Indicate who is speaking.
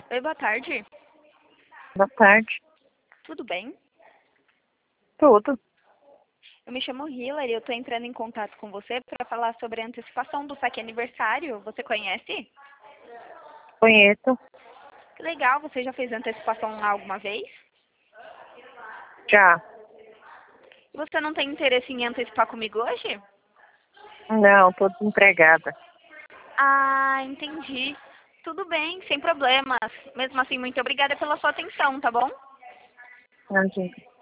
Speaker 1: Oi, boa tarde.
Speaker 2: Boa tarde.
Speaker 1: Tudo bem?
Speaker 2: Tudo.
Speaker 1: Eu me chamo Hilary, eu estou entrando em contato com você para falar sobre a antecipação do saque aniversário. Você conhece?
Speaker 2: Conheço.
Speaker 1: Que legal, você já fez antecipação alguma vez?
Speaker 2: Já.
Speaker 1: E você não tem interesse em antecipar comigo hoje?
Speaker 2: Não, tô desempregada.
Speaker 1: Ah, entendi. Tudo bem, sem problemas. Mesmo assim, muito obrigada pela sua atenção, tá bom?
Speaker 2: Imagina.